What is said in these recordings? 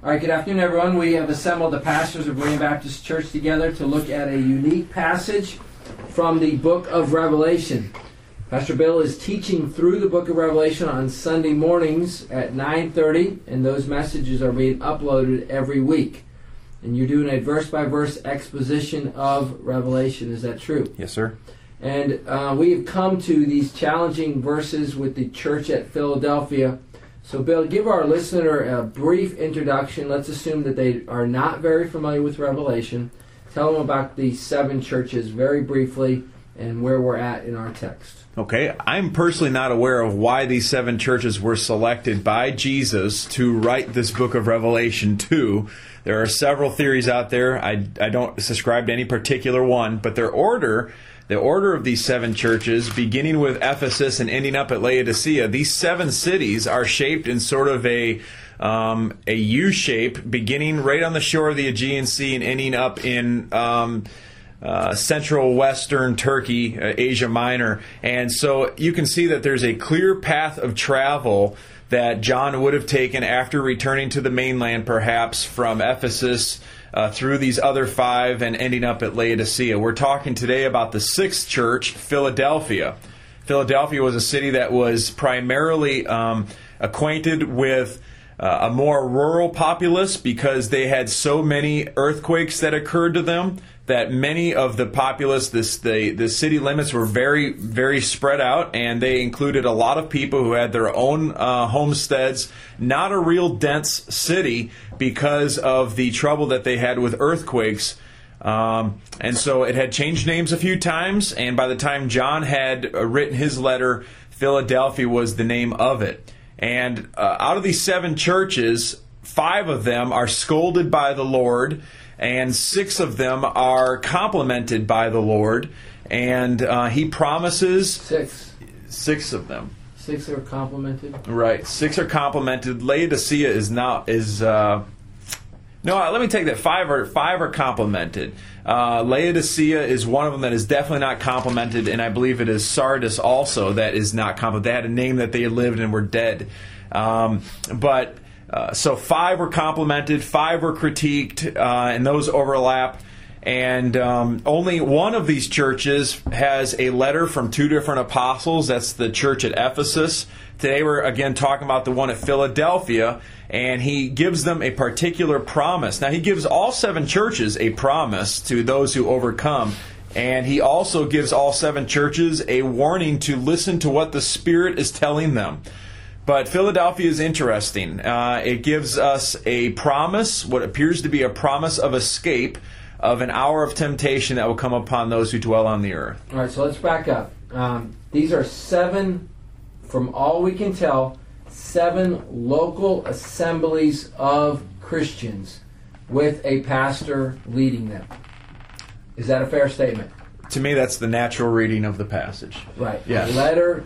All right, good afternoon, everyone. We have assembled the pastors of Berean Baptist Church together to look at a unique passage from the book of Revelation. Pastor Bill is teaching through the book of Revelation on Sunday mornings at 9:30, and those messages are being uploaded every week. And you're doing a verse-by-verse exposition of Revelation. Is that true? Yes, sir. And we have come to these challenging verses with the church at Philadelphia. So, Bill, give our listener a brief introduction. Let's assume that they are not very familiar with Revelation. Tell them about the 7 churches very briefly and where we're at in our text. Okay, I'm personally not aware of why these 7 churches were selected by Jesus to write this book of Revelation to. There are several theories out there. I don't subscribe to any particular one, but the order of these 7 churches, beginning with Ephesus and ending up at Laodicea, these 7 cities are shaped in sort of a U shape, beginning right on the shore of the Aegean Sea and ending up in central western Turkey, Asia Minor. And so you can see that there's a clear path of travel that John would have taken after returning to the mainland, perhaps from Ephesus, through these other 5 and ending up at Laodicea. We're talking today about the 6th church, Philadelphia. Philadelphia was a city that was primarily acquainted with a more rural populace because they had so many earthquakes that occurred to them that many of the populace, the city limits were very, very spread out, and they included a lot of people who had their own homesteads. Not a real dense city because of the trouble that they had with earthquakes. And so it had changed names a few times, and by the time John had written his letter, Philadelphia was the name of it. And out of these 7 churches, 5 of them are scolded by the Lord, and 6 of them are complimented by the Lord. And he promises 6 of them. 6 are complimented? Right. 6 are complimented. Laodicea is not... No, let me take that. 5 are complimented. Laodicea is one of them that is definitely not complimented, and I believe it is Sardis also that is not complimented. They had a name that they lived and were dead. So 5 were complimented, 5 were critiqued, and those overlap. And only one of these churches has a letter from 2 different apostles. That's the church at Ephesus. Today we're again talking about the one at Philadelphia, and he gives them a particular promise. Now he gives all 7 churches a promise to those who overcome, and he also gives all 7 churches a warning to listen to what the Spirit is telling them. But Philadelphia is interesting. It gives us a promise, what appears to be a promise of escape, of an hour of temptation that will come upon those who dwell on the earth. All right, so let's back up. These are 7, from all we can tell, 7 local assemblies of Christians with a pastor leading them. Is that a fair statement? To me, that's the natural reading of the passage. Right. Yes. A letter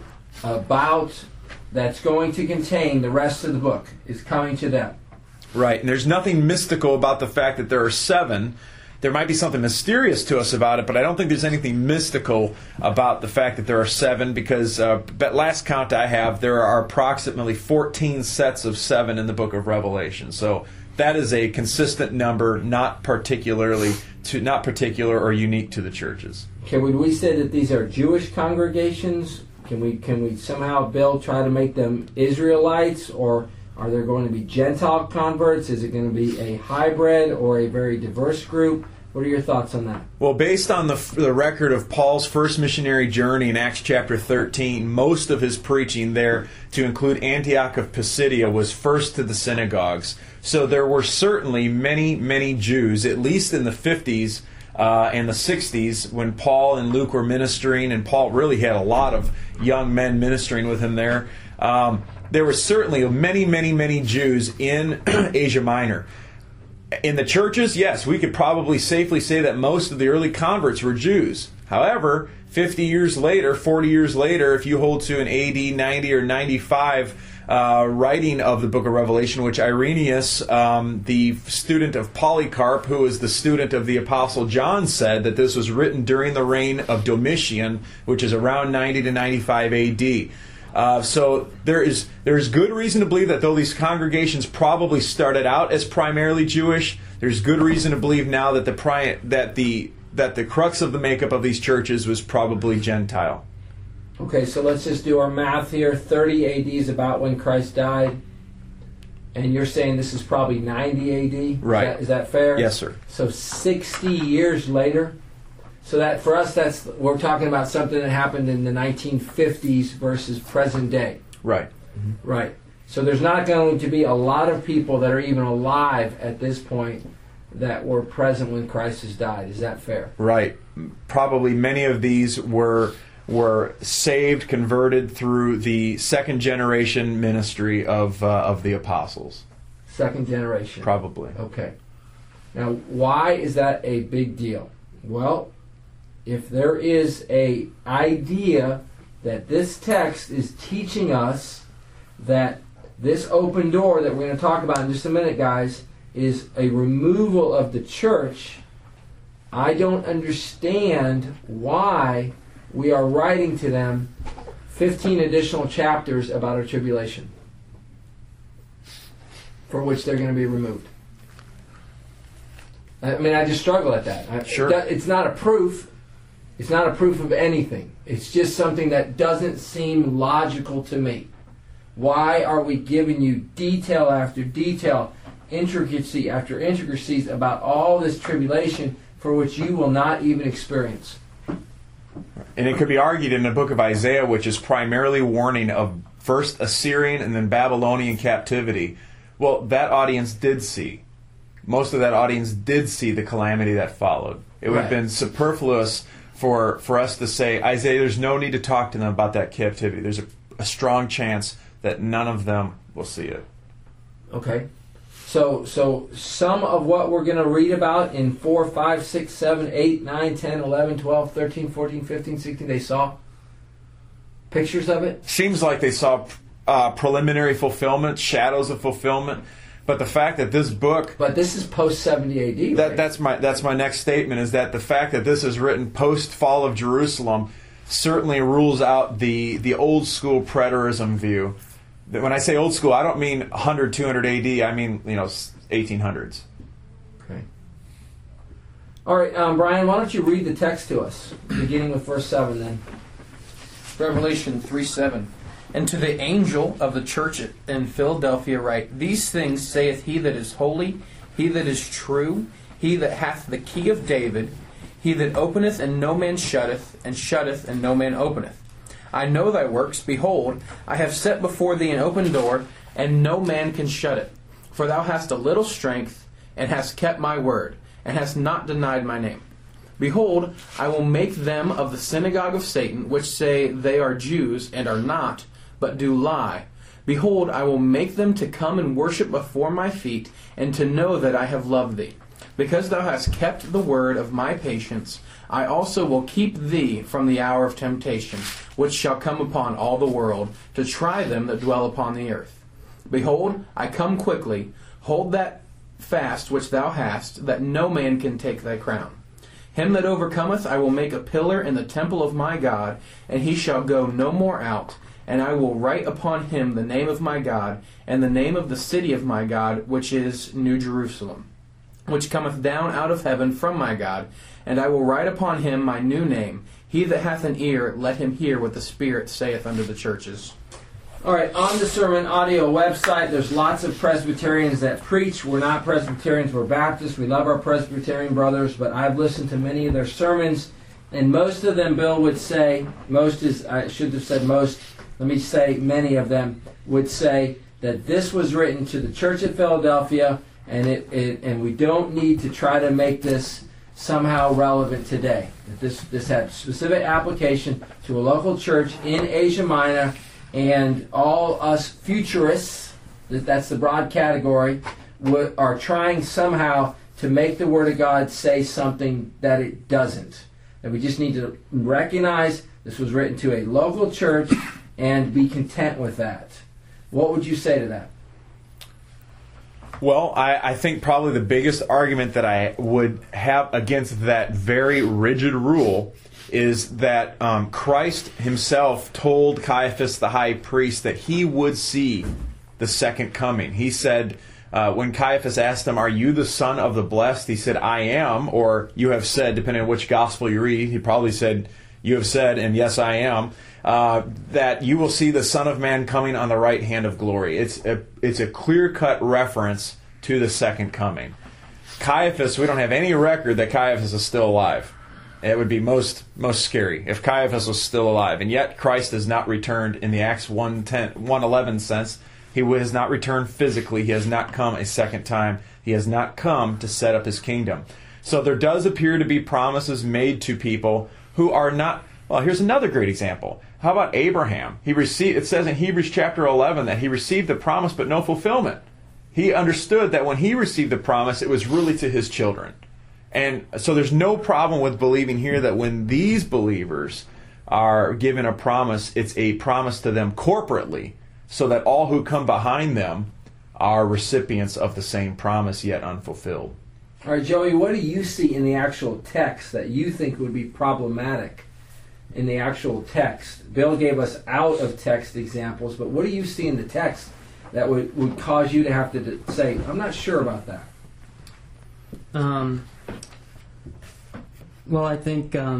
that's going to contain the rest of the book is coming to them. Right, and there's nothing mystical about the fact that there are 7. There might be something mysterious to us about it, but I don't think there's anything mystical about the fact that there are 7, because at last count I have, there are approximately 14 sets of 7 in the book of Revelation. So that is a consistent number, not particular or unique to the churches. Okay, would we say that these are Jewish congregations? Can we somehow, Bill, try to make them Israelites, or are there going to be Gentile converts? Is it going to be a hybrid or a very diverse group? What are your thoughts on that? Well, based on the record of Paul's first missionary journey in Acts chapter 13, most of his preaching there, to include Antioch of Pisidia, was first to the synagogues. So there were certainly many, many Jews, at least in the 50s and the 60s, when Paul and Luke were ministering, and Paul really had a lot of young men ministering with him there. There were certainly many, many, many Jews in Asia Minor. In the churches, yes, we could probably safely say that most of the early converts were Jews. However, 50 years later, 40 years later, if you hold to an AD 90 or 95 writing of the book of Revelation, which Irenaeus, the student of Polycarp, who was the student of the Apostle John, said that this was written during the reign of Domitian, which is around 90 to 95 AD. So there is good reason to believe that though these congregations probably started out as primarily Jewish, there's good reason to believe now that the crux of the makeup of these churches was probably Gentile. Okay, so let's just do our math here. 30 AD is about when Christ died. And you're saying this is probably 90 AD? Right. Is that fair? Yes, sir. So 60 years later. So that for us, we're talking about something that happened in the 1950s versus present day. Right. Mm-hmm. Right. So there's not going to be a lot of people that are even alive at this point that were present when Christ has died. Is that fair? Right. Probably many of these were saved, converted through the second generation ministry of the apostles. Second generation. Probably. Okay. Now, why is that a big deal? Well, if there is a idea that this text is teaching us that this open door that we're going to talk about in just a minute, guys, is a removal of the church, I don't understand why we are writing to them 15 additional chapters about a tribulation for which they're going to be removed. I mean, I just struggle at that. Sure. It's not a proof. It's not a proof of anything. It's just something that doesn't seem logical to me. Why are we giving you detail after detail, intricacy after intricacies about all this tribulation for which you will not even experience? And it could be argued in the book of Isaiah, which is primarily warning of first Assyrian and then Babylonian captivity. Well, that audience did see. Most of that audience did see the calamity that followed. It would have been superfluous for us to say, Isaiah, there's no need to talk to them about that captivity. There's a strong chance that none of them will see it. Okay. So some of what we're going to read about in 4, 5, 6, 7, 8, 9, 10, 11, 12, 13, 14, 15, 16, they saw pictures of it? Seems like they saw preliminary fulfillment, shadows of fulfillment. But the fact that this book... But this is post-70 AD, right? That's my next statement, is that the fact that this is written post-fall of Jerusalem certainly rules out the old school preterism view. When I say old school, I don't mean 100, 200 AD. I mean, 1800s. Okay. All right, Brian, why don't you read the text to us, beginning with verse 7 then. Revelation 3:7. And to the angel of the church in Philadelphia write, These things saith he that is holy, he that is true, he that hath the key of David, he that openeth and no man shutteth, and shutteth and no man openeth. I know thy works. Behold, I have set before thee an open door, and no man can shut it. For thou hast a little strength, and hast kept my word, and hast not denied my name. Behold, I will make them of the synagogue of Satan, which say they are Jews, and are not, but do lie. Behold, I will make them to come and worship before my feet, and to know that I have loved thee. Because thou hast kept the word of my patience, I also will keep thee from the hour of temptation, which shall come upon all the world, to try them that dwell upon the earth. Behold, I come quickly. Hold that fast which thou hast, that no man can take thy crown. Him that overcometh I will make a pillar in the temple of my God, and he shall go no more out. And I will write upon him the name of my God, and the name of the city of my God, which is New Jerusalem, which cometh down out of heaven from my God. And I will write upon him my new name. He that hath an ear, let him hear what the Spirit saith unto the churches. All right, on the Sermon Audio website, there's lots of Presbyterians that preach. We're not Presbyterians, we're Baptists. We love our Presbyterian brothers, but I've listened to many of their sermons, and most of them, Bill would say, I should have said most, let me say many of them would say that this was written to the church at Philadelphia, and we don't need to try to make this somehow relevant today. That this had specific application to a local church in Asia Minor, and all us futurists, that's the broad category, are trying somehow to make the Word of God say something that it doesn't. And we just need to recognize this was written to a local church and be content with that. What would you say to that? Well, I think probably the biggest argument that I would have against that very rigid rule is that Christ himself told Caiaphas the high priest that he would see the second coming. He said, when Caiaphas asked him, "Are you the Son of the Blessed?" he said, "I am," or "You have said," depending on which gospel you read. He probably said, "You have said," and "Yes, I am." That you will see the Son of Man coming on the right hand of glory. It's a clear-cut reference to the second coming. Caiaphas, we don't have any record that Caiaphas is still alive. It would be most scary if Caiaphas was still alive. And yet Christ has not returned in the Acts 1:11 sense. He has not returned physically. He has not come a second time. He has not come to set up his kingdom. So there does appear to be promises made to people who are not... Well, here's another great example. How about Abraham? It says in Hebrews chapter 11 that he received the promise but no fulfillment. He understood that when he received the promise, it was really to his children. And so there's no problem with believing here that when these believers are given a promise, it's a promise to them corporately, so that all who come behind them are recipients of the same promise yet unfulfilled. All right, Joey, what do you see in the actual text that you think would be problematic in the actual text? Bill gave us out of text examples, but what do you see in the text that would cause you to have to say, "I'm not sure about that"? Well, I think... I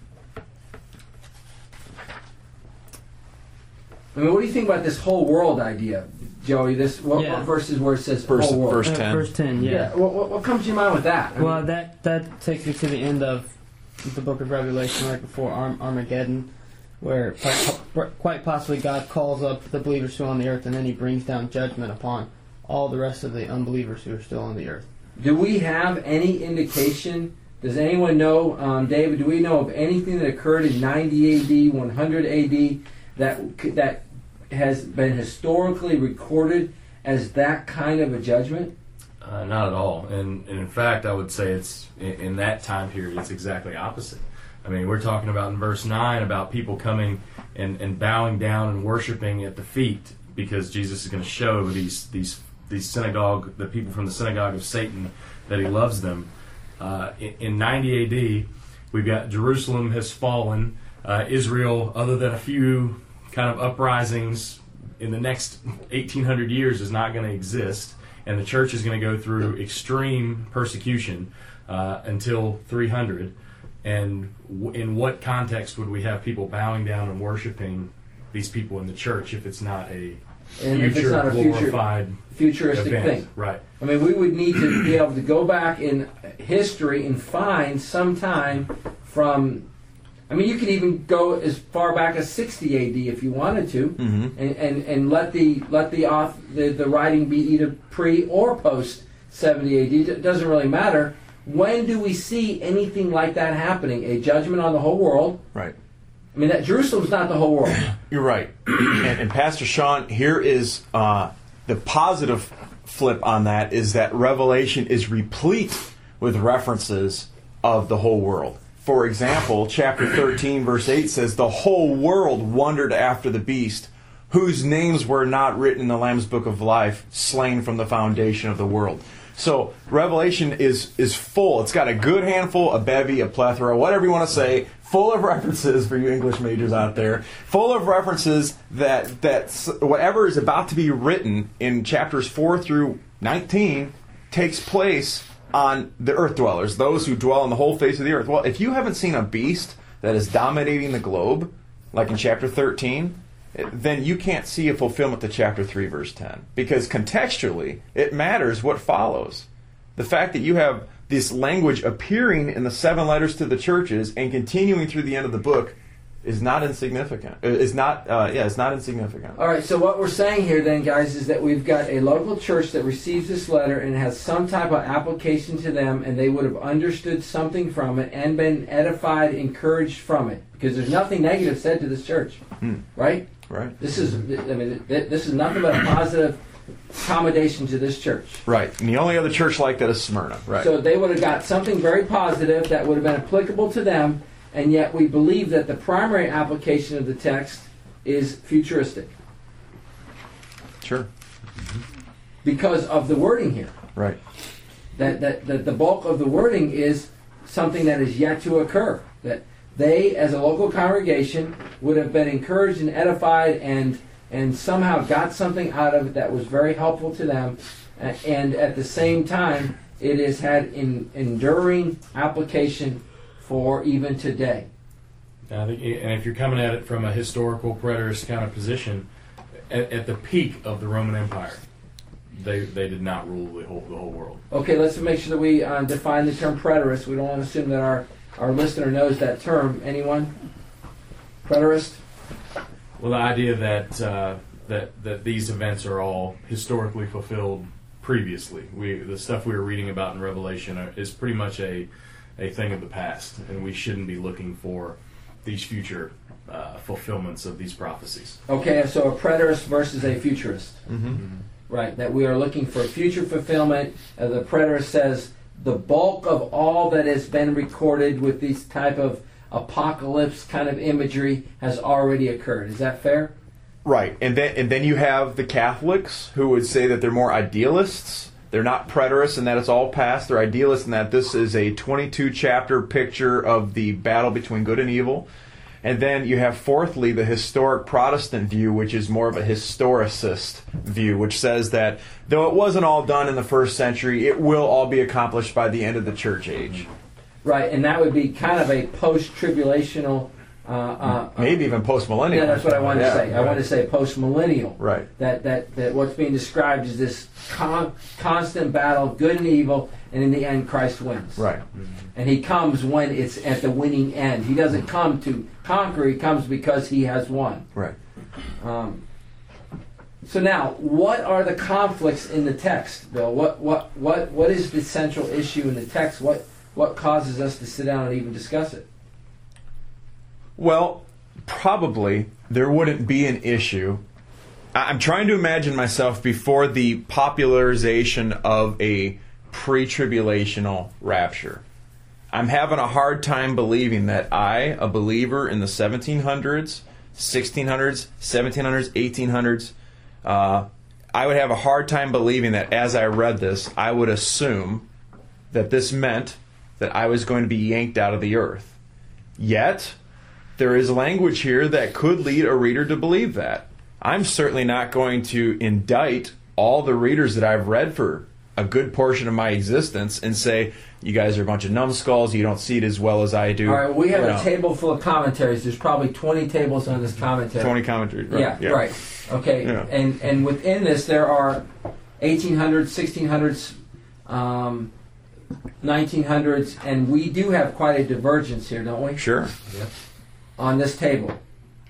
mean, what do you think about this whole world idea, Joey? What verse is where it says whole world? Verse 10. Verse 10, yeah. What comes to your mind with that? Well, that takes me to the end of the book of Revelation, right before Armageddon, where quite possibly God calls up the believers who are on the earth, and then he brings down judgment upon all the rest of the unbelievers who are still on the earth. Do we have any indication? Does anyone know, David, do we know of anything that occurred in 90 AD, 100 AD, that has been historically recorded as that kind of a judgment? Not at all. And in fact, I would say it's in that time period, it's exactly opposite. I mean, we're talking about in verse 9 about people coming and bowing down and worshiping at the feet, because Jesus is going to show these the people from the synagogue of Satan, that he loves them. In 90 AD, we've got Jerusalem has fallen. Israel, other than a few kind of uprisings in the next 1800 years, is not going to exist. And the church is going to go through extreme persecution until 300. And in what context would we have people bowing down and worshiping these people in the church if it's not a glorified futuristic event? Thing? Right. I mean, we would need to be able to go back in history and find some time from... I mean, you could even go as far back as 60 AD if you wanted to, and let the writing be either pre or post 70 AD. It doesn't really matter. When do we see anything like that happening? A judgment on the whole world? Right. I mean, that Jerusalem's not the whole world. You're right. And Pastor Sean, here is the positive flip on that, is that Revelation is replete with references of the whole world. For example, chapter 13, verse 8 says, "The whole world wondered after the beast, whose names were not written in the Lamb's book of life, slain from the foundation of the world." So Revelation is full. It's got a good handful, a bevy, a plethora, whatever you want to say, full of references for you English majors out there, full of references that whatever is about to be written in chapters 4 through 19 takes place on the earth dwellers, those who dwell on the whole face of the earth. Well, if you haven't seen a beast that is dominating the globe, like in chapter 13, then you can't see a fulfillment to chapter 3, verse 10. Because contextually, it matters what follows. The fact that you have this language appearing in the 7 letters to the churches and continuing through the end of the book is not insignificant. It's not insignificant. All right, so what we're saying here then, guys, is that we've got a local church that receives this letter and has some type of application to them, and they would have understood something from it and been edified, encouraged from it, because there's nothing negative said to this church, right? Right. This is nothing but a positive accommodation to this church. Right. And the only other church like that is Smyrna. Right. So they would have got something very positive that would have been applicable to them, and yet we believe that the primary application of the text is futuristic. Sure. Because of the wording here. Right. That the bulk of the wording is something that is yet to occur. That they, as a local congregation, would have been encouraged and edified and somehow got something out of it that was very helpful to them. And at the same time, it has had enduring application for even today. I think, and if you're coming at it from a historical preterist kind of position, at the peak of the Roman Empire, they did not rule the whole world. Okay, let's make sure that we define the term preterist. We don't want to assume that our listener knows that term. Anyone? Preterist? Well, the idea that these events are all historically fulfilled previously. The stuff we were reading about in Revelation is pretty much a thing of the past, and we shouldn't be looking for these future fulfillments of these prophecies. Okay, so a preterist versus a futurist. Mm-hmm. Right, that we are looking for future fulfillment. The preterist says the bulk of all that has been recorded with these type of apocalypse kind of imagery has already occurred. Is that fair? Right, and then you have the Catholics who would say that they're more idealists. They're not preterists and that it's all past. They're idealists and that this is a 22-chapter picture of the battle between good and evil. And then you have, fourthly, the historic Protestant view, which is more of a historicist view, which says that though it wasn't all done in the first century, it will all be accomplished by the end of the church age. Right, and that would be kind of a post-tribulational... maybe even post-millennial. Yeah, that's what I wanted to say. Right. I wanted to say post-millennial. Right. That what's being described is this constant battle of good and evil, and in the end, Christ wins. Right. And he comes when it's at the winning end. He doesn't come to conquer. He comes because he has won. Right. So now, what are the conflicts in the text, Bill? What is the central issue in the text? What causes us to sit down and even discuss it? Well, probably there wouldn't be an issue. I'm trying to imagine myself before the popularization of a pre-tribulational rapture. I'm having a hard time believing that I, a believer in the 1700s, 1600s, 1700s, 1800s, I would have a hard time believing that as I read this, I would assume that this meant that I was going to be yanked out of the earth. Yet, there is language here that could lead a reader to believe that. I'm certainly not going to indict all the readers that I've read for a good portion of my existence and say, you guys are a bunch of numbskulls, you don't see it as well as I do. All right, we have a table full of commentaries. There's probably 20 tables on this commentary. 20 commentaries, right? Yeah, right. Okay, Yeah. And within this there are 1800s, 1600s, 1900s, and we do have quite a divergence here, don't we? Sure. Yep. On this table.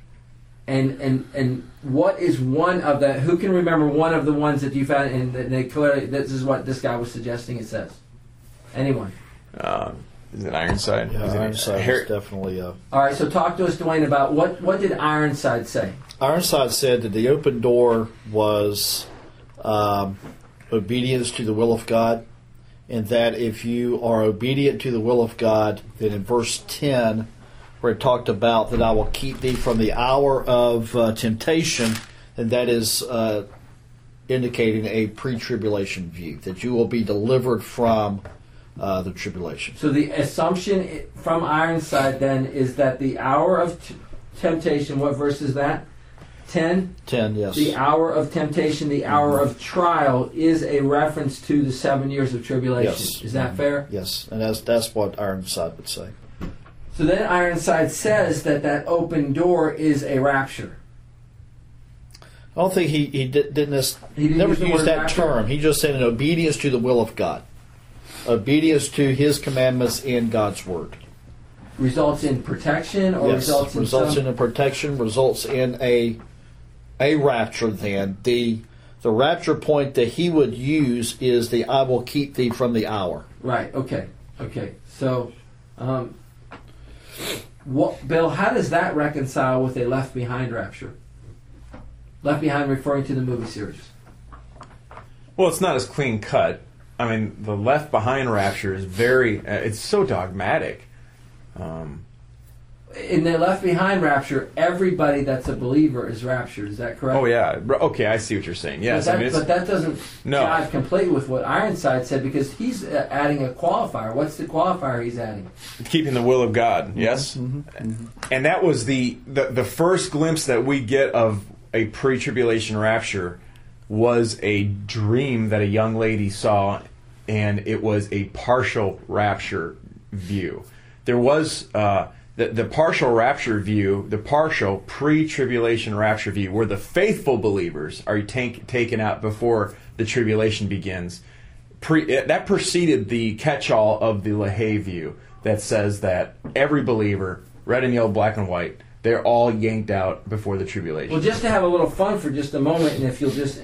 And what is one of the... Who can remember one of the ones that you found? And they clearly, this is what this guy was suggesting it says. Anyone? Is it Ironside? Yeah, Is it Ironside is definitely... All right, so talk to us, Dwayne, about what did Ironside say? Ironside said that the open door was obedience to the will of God, and that if you are obedient to the will of God, then in verse 10, where it talked about that I will keep thee from the hour of temptation, and that is indicating a pre-tribulation view, that you will be delivered from the tribulation. So the assumption from Ironside then is that the hour of temptation, what verse is that? 10? 10, yes. The hour of temptation, the hour of trial is a reference to the 7 years of tribulation. Yes. Is that fair? Yes, and that's what Ironside would say. So then Ironside says that open door is a rapture. I don't think he didn't never use the used word that rapture? term. He just said an obedience to the will of God. Obedience to His commandments in God's Word. Results in protection or Yes, results in a protection, results in a rapture then. The rapture point that he would use is the I will keep thee from the hour. Right, okay. So, Bill, how does that reconcile with a Left Behind rapture? Left Behind referring to the movie series. Well, it's not as clean cut. I mean, the Left Behind rapture is very... it's so dogmatic. in the left behind rapture, everybody that's a believer is raptured. Is that correct? Oh yeah. Okay, I see what you're saying. Yes, But that doesn't No. jive completely with what Ironside said, because he's adding a qualifier. What's the qualifier he's adding? keeping the will of God. Yes, and that was the first glimpse that we get of a pre-tribulation rapture was a dream that a young lady saw, and it was a partial rapture view. There was the partial rapture view, the partial pre-tribulation rapture view, where the faithful believers are taken out before the tribulation begins. That preceded the catch-all of the LaHaye view that says that every believer, red and yellow, black and white, they're all yanked out before the tribulation. Well, just to have a little fun for just a moment, and if you'll just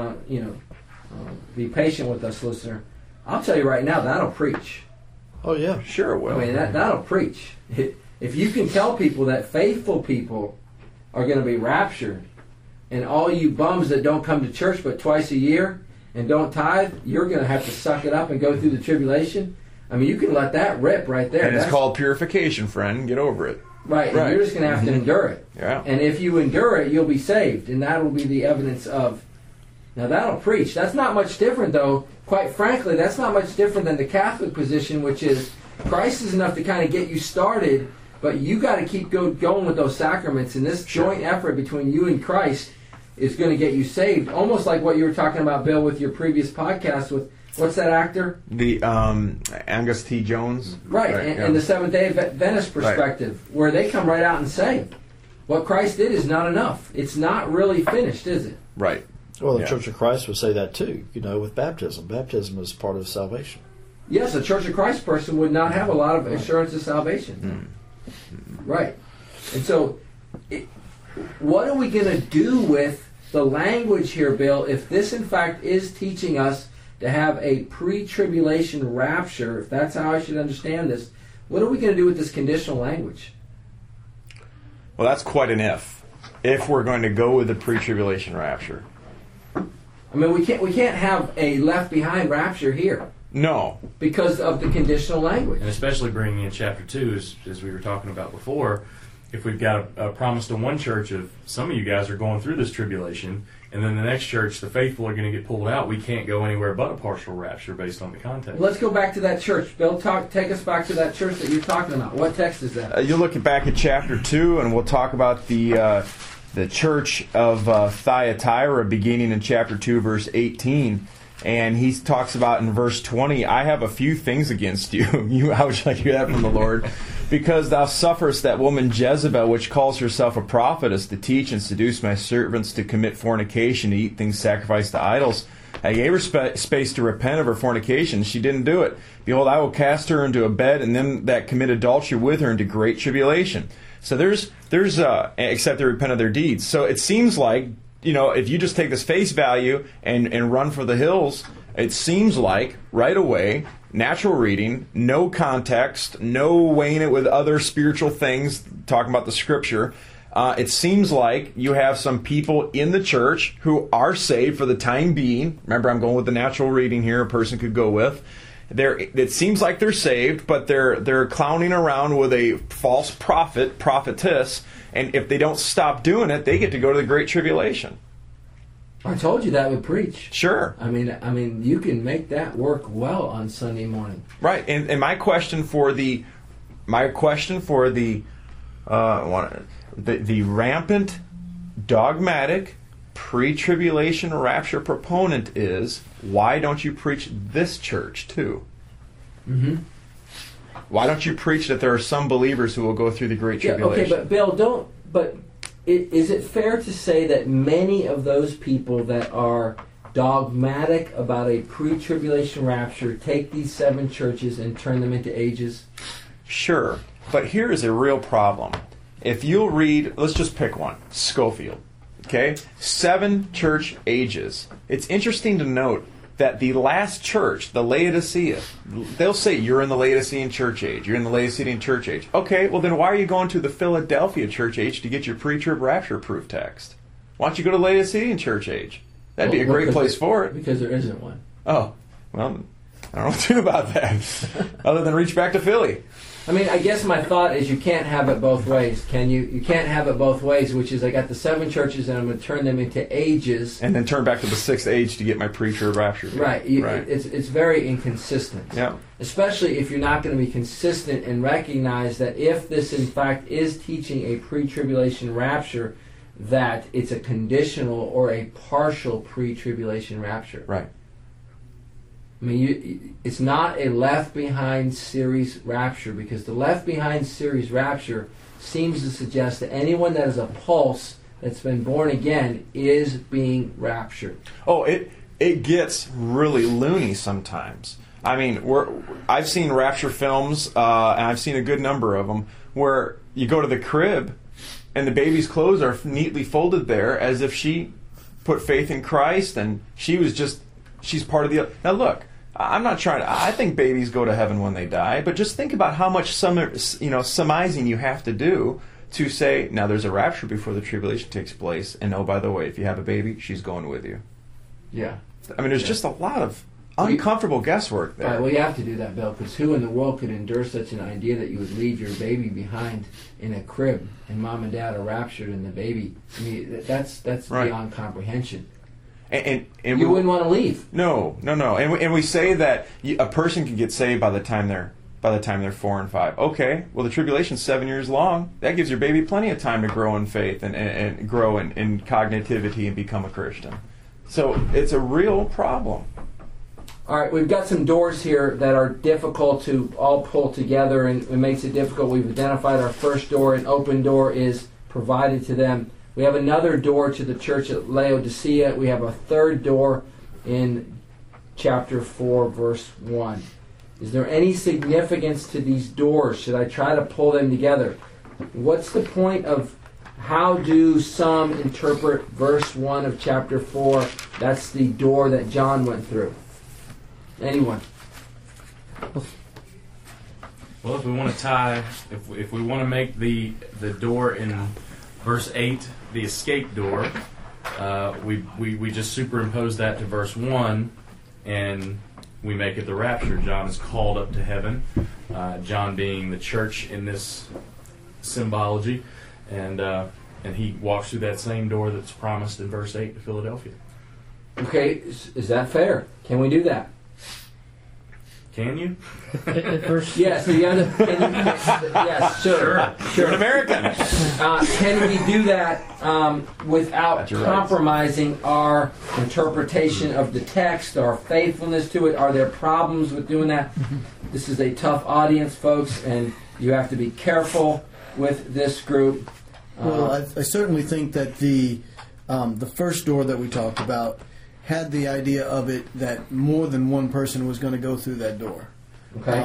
be patient with us, listener, I'll tell you right now, that'll preach. Oh, yeah. Sure it will. I mean, that'll preach. If you can tell people that faithful people are going to be raptured, and all you bums that don't come to church but twice a year and don't tithe, you're going to have to suck it up and go through the tribulation. I mean, you can let that rip right there. And it's called purification, friend. Get over it. Right, and you're just going to have to endure it. Yeah. And if you endure it, you'll be saved, and that will be the evidence of... Now, that'll preach. That's not much different, though. Quite frankly, that's not much different than the Catholic position, which is Christ is enough to kind of get you started, but you got to keep going with those sacraments, and this joint effort between you and Christ is going to get you saved. Almost like what you were talking about, Bill, with your previous podcast with, what's that actor? The Angus T. Jones. Right, and the Seventh-day Adventist perspective, where they come right out and say, what Christ did is not enough. It's not really finished, is it? Right. Well, the Church of Christ would say that too, with baptism. Baptism is part of salvation. Yes, a Church of Christ person would not have a lot of assurance of salvation. Right. And so, what are we going to do with the language here, Bill, if this in fact is teaching us to have a pre-tribulation rapture, if that's how I should understand this, what are we going to do with this conditional language? Well, that's quite an if we're going to go with the pre-tribulation rapture. I mean, we can't have a left behind rapture here. No. Because of the conditional language. And especially bringing in chapter 2, as we were talking about before, if we've got a promise to one church of some of you guys are going through this tribulation, and then the next church, the faithful, are going to get pulled out, we can't go anywhere but a partial rapture based on the context. Let's go back to that church. Bill, take us back to that church that you're talking about. What text is that? You're looking back at chapter 2, and we'll talk about the church of Thyatira beginning in chapter 2, verse 18. And he talks about in verse 20, I have a few things against you. How would you like to hear that from the Lord? Because thou sufferest that woman Jezebel, which calls herself a prophetess, to teach and seduce my servants to commit fornication, to eat things sacrificed to idols. I gave her space to repent of her fornication. She didn't do it. Behold, I will cast her into a bed, and them that commit adultery with her into great tribulation. So there's except they repent of their deeds. So it seems like, if you just take this face value and run for the hills, it seems like right away, natural reading, no context, no weighing it with other spiritual things, talking about the Scripture, it seems like you have some people in the church who are saved for the time being. Remember, I'm going with the natural reading here, a person could go with. It seems like they're saved, but they're clowning around with a false prophet, prophetess, and if they don't stop doing it, they get to go to the Great Tribulation. I told you that would preach. Sure. I mean, you can make that work well on Sunday morning. Right, and my question for the rampant, dogmatic, pre-tribulation rapture proponent is, why don't you preach this church too? Mm-hmm. Why don't you preach that there are some believers who will go through the Great Tribulation? Okay, but Bill, is it fair to say that many of those people that are dogmatic about a pre-tribulation rapture take these 7 churches and turn them into ages? Sure, but here is a real problem. If you'll read, let's just pick one, Scofield. Okay, 7 church ages. It's interesting to note that the last church, the Laodicea, they'll say you're in the Laodicean church age. You're in the Laodicean church age. Okay, well then why are you going to the Philadelphia church age to get your pre-trib rapture proof text? Why don't you go to Laodicean church age? That'd be a great place for it. Because there isn't one. Oh, well, I don't know what to do about that, other than reach back to Philly. I mean, I guess my thought is you can't have it both ways, can you? You can't have it both ways, which is I got the 7 churches and I'm going to turn them into ages. And then turn back to the 6th age to get my pre-trib rapture. Right. It's very inconsistent. Yeah. Especially if you're not going to be consistent and recognize that if this in fact is teaching a pre-tribulation rapture, that it's a conditional or a partial pre-tribulation rapture. Right. I mean, it's not a Left Behind series rapture, because the Left Behind series rapture seems to suggest that anyone that has a pulse that's been born again is being raptured. Oh, it gets really loony sometimes. I mean, I've seen rapture films, and I've seen a good number of them, where you go to the crib and the baby's clothes are neatly folded there as if she put faith in Christ and she's part of the... Now look, I'm not trying to... I think babies go to heaven when they die, but just think about how much surmising you have to do to say, now there's a rapture before the tribulation takes place, and oh, by the way, if you have a baby, she's going with you. Yeah. I mean, there's just a lot of uncomfortable guesswork there. Right, well, you have to do that, Bill, because who in the world could endure such an idea that you would leave your baby behind in a crib and mom and dad are raptured and the baby... I mean, that's right. Beyond comprehension. And you wouldn't want to leave. No. And we say that a person can get saved by the time they're 4 and 5. Okay, well, the tribulation's 7 years long. That gives your baby plenty of time to grow in faith and grow in cognitivity and become a Christian. So it's a real problem. All right, we've got some doors here that are difficult to all pull together, and it makes it difficult. We've identified our first door. An open door is provided to them. We have another door to the church at Laodicea. We have a third door in chapter 4, verse 1. Is there any significance to these doors? Should I try to pull them together? What's the point of how do some interpret verse 1 of chapter 4? That's the door that John went through. Anyone? Well, if we want to tie, if we want to make the door in verse 8 the escape door, we just superimpose that to verse 1, and we make it the rapture. John is called up to heaven, John being the church in this symbology, and he walks through that same door that's promised in verse 8 to Philadelphia. Okay, is that fair? Can we do that? Can you? Yes, yes, sure. You're an American. Can we do that without compromising our interpretation of the text, our faithfulness to it? Are there problems with doing that? This is a tough audience, folks, and you have to be careful with this group. Well, I certainly think that the first door that we talked about had the idea of it that more than one person was going to go through that door. Okay.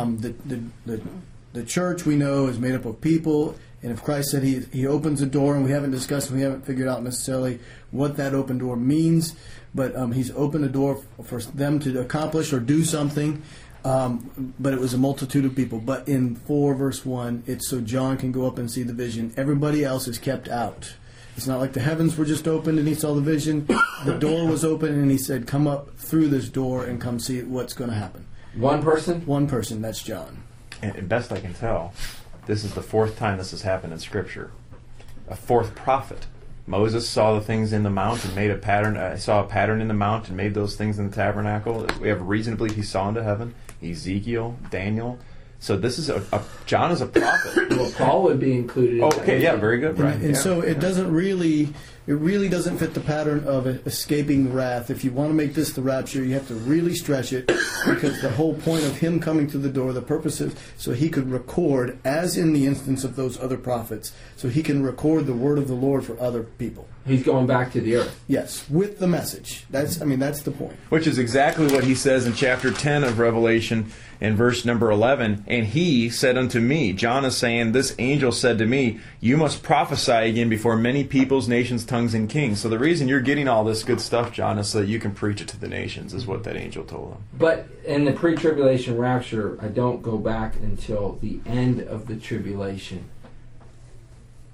The church, we know, is made up of people, and if Christ said he opens a door, and we haven't discussed, we haven't figured out necessarily what that open door means, but he's opened a door for them to accomplish or do something, but it was a multitude of people. But in 4 verse 1, it's so John can go up and see the vision. Everybody else is kept out. It's not like the heavens were just opened and he saw the vision. The door was open and he said, come up through this door and come see what's going to happen. One person? One person, that's John. And best I can tell, this is the 4th time this has happened in Scripture. A 4th prophet. Moses saw the things in the mount and made a pattern. Saw a pattern in the mount and made those things in the tabernacle. We have reason to believe he saw into heaven. Ezekiel, Daniel. So this is John is a prophet. Well, Paul would be included in okay, yeah, very good, right. And so it doesn't really doesn't fit the pattern of escaping wrath. If you want to make this the rapture, you have to really stretch it, because the whole point of him coming to the door, the purpose is so he could record, as in the instance of those other prophets, so he can record the word of the Lord for other people. He's going back to the earth. Yes, with the message. That's the point. Which is exactly what he says in chapter 10 of Revelation in verse number 11. And he said unto me, John is saying, this angel said to me, you must prophesy again before many peoples, nations, tongues, and kings. So the reason you're getting all this good stuff, John, is so that you can preach it to the nations, is what that angel told him. But in the pre-tribulation rapture, I don't go back until the end of the tribulation. Right.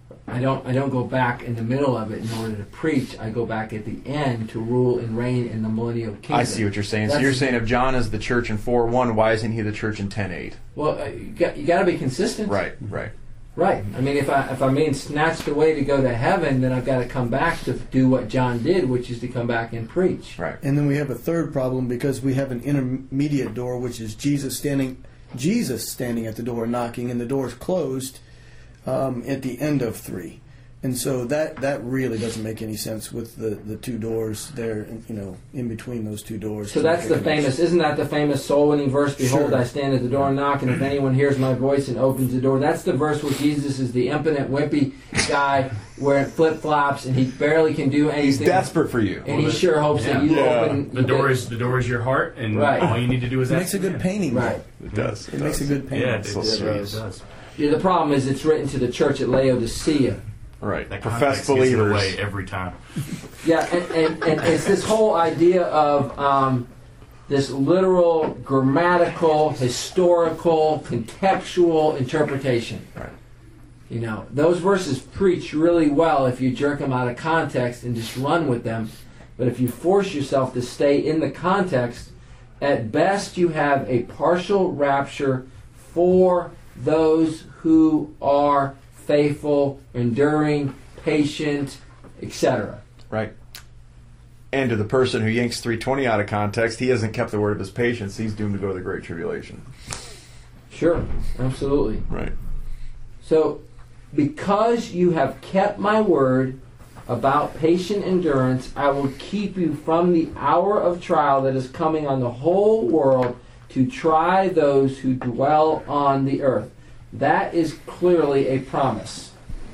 I don't go back in the middle of it in order to preach. I go back at the end to rule and reign in the millennial kingdom. I see what you're saying. So That's- you're saying if John is the church in 4:1, why isn't he the church in 10:8? Well, you got to be consistent. Right. Right. I mean, if I'm being snatched away to go to heaven, then I've got to come back to do what John did, which is to come back and preach. Right. And then we have a third problem because we have an intermediate door, which is Jesus standing at the door knocking, and the door is closed at the end of 3. And so that really doesn't make any sense with the two doors there, in between those two doors. So that's isn't that the famous soul-winning verse, Behold, Sure. I stand at the door and knock, and if anyone hears my voice and opens the door. That's the verse where Jesus is the impotent, wimpy guy wearing flip-flops, and he barely can do anything. He's desperate for you. And he sure hopes that you open... The door is your heart, and Right. all you need to do is It ask. makes a good painting. Right. It does. It makes a good painting. Yeah, it does. Yeah, the problem is it's written to the church at Laodicea. Right. That Professed context gives it believers. away every time. Yeah, and it's this whole idea of this literal, grammatical, historical, contextual interpretation. Right. Those verses preach really well if you jerk them out of context and just run with them. But if you force yourself to stay in the context, at best you have a partial rapture for those who are faithful, enduring, patient, etc. Right. And to the person who yanks 3:20 out of context, he hasn't kept the word of his patience. He's doomed to go to the Great Tribulation. Sure, absolutely. Right. So, because you have kept my word about patient endurance, I will keep you from the hour of trial that is coming on the whole world to try those who dwell on the earth. That is clearly a promise.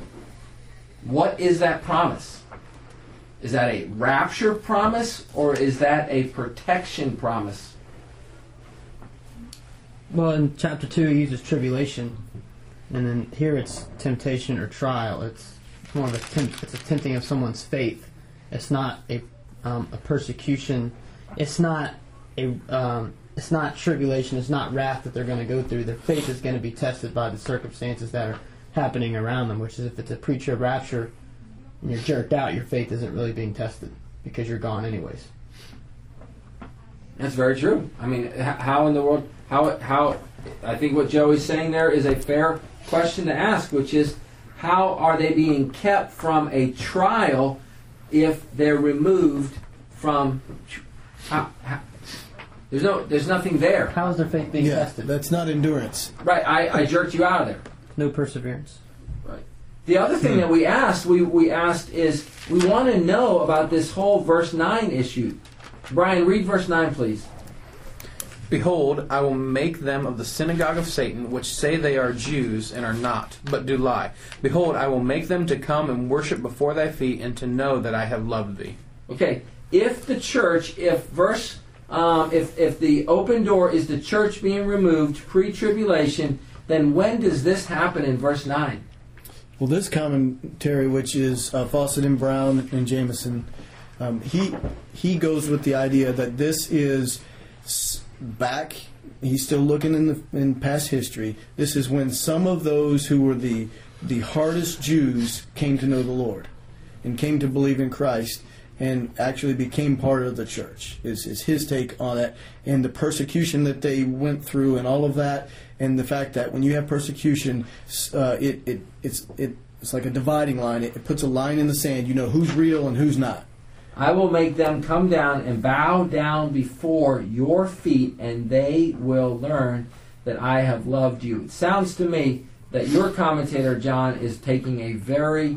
What is that promise? Is that a rapture promise, or is that a protection promise? Well, in chapter 2, he uses tribulation, and then here it's temptation or trial. It's more of it's a tempting of someone's faith. It's not a persecution. It's not it's not tribulation. It's not wrath that they're going to go through. Their faith is going to be tested by the circumstances that are happening around them. Which is, if it's a preacher rapture and you're jerked out, your faith isn't really being tested because you're gone anyways. That's very true. I mean, how in the world? How? I think what Joey's saying there is a fair question to ask, which is, how are they being kept from a trial if they're removed from? There's nothing there. How is their faith being Yeah, tested? that's not endurance. Right. I jerked you out of there. No perseverance. Right. The other thing that we asked is we want to know about this whole verse 9 issue. Brian, read verse 9, please. Behold, I will make them of the synagogue of Satan, which say they are Jews and are not, but do lie. Behold, I will make them to come and worship before thy feet, and to know that I have loved thee. Okay. If the church, if the open door is the church being removed pre-tribulation, then when does this happen in verse 9? Well, this commentary, which is Fawcett and Brown and Jameson, he goes with the idea that this is back. He's still looking in past history. This is when some of those who were the hardest Jews came to know the Lord and came to believe in Christ and actually became part of the church. Is his take on it, and the persecution that they went through and all of that, and the fact that when you have persecution, it's like a dividing line. It puts a line in the sand. You know who's real and who's not. I will make them come down and bow down before your feet, and they will learn that I have loved you. It sounds to me that your commentator, John, is taking a very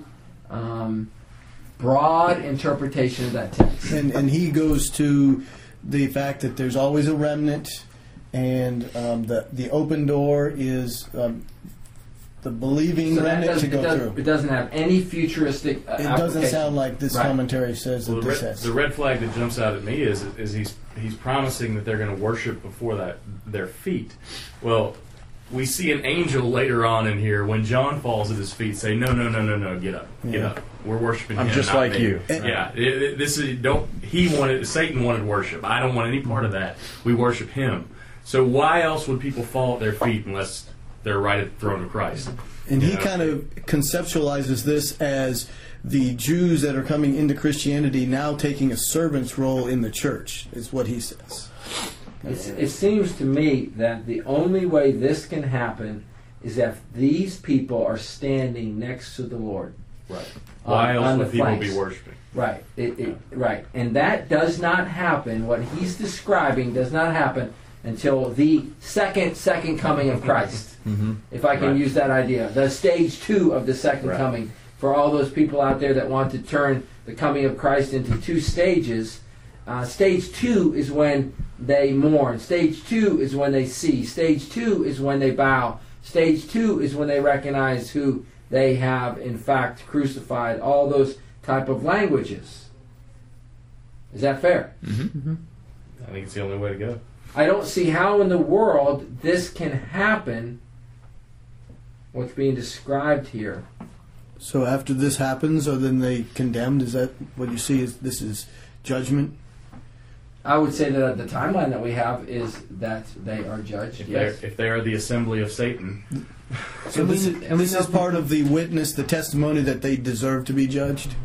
broad interpretation of that text. And he goes to the fact that there's always a remnant, and the open door is the believing remnant to go through. It doesn't have any futuristic It doesn't sound like this Right. commentary says that this has. The red flag that jumps out at me is he's promising that they're going to worship before their feet. Well, we see an angel later on in here when John falls at his feet say, no, get up. We're worshiping him. I'm just not like me." you. Yeah, Satan wanted worship. I don't want any part of that. We worship him. So why else would people fall at their feet unless they're right at the throne of Christ. And he kind of conceptualizes this as the Jews that are coming into Christianity now taking a servant's role in the church, is what he says. It seems to me that the only way this can happen is if these people are standing next to the Lord. Right. Why else would people be worshiping? Right. Right. And that does not happen. What he's describing does not happen until the second coming of Christ. If I can use that idea. The stage 2 of the second coming. For all those people out there that want to turn the coming of Christ into 2 stages, stage 2 is when they mourn. Stage 2 is when they see. Stage 2 is when they bow. Stage 2 is when they recognize who they have in fact crucified. All those type of languages. Is that fair? I think it's the only way to go. I don't see how in the world this can happen, what's being described here. So after this happens, are then they condemned? Is that what you see? Is this is judgment? I would say that the timeline that we have is that they are judged. If they are the assembly of Satan. So this is part of the witness, the testimony that they deserve to be judged?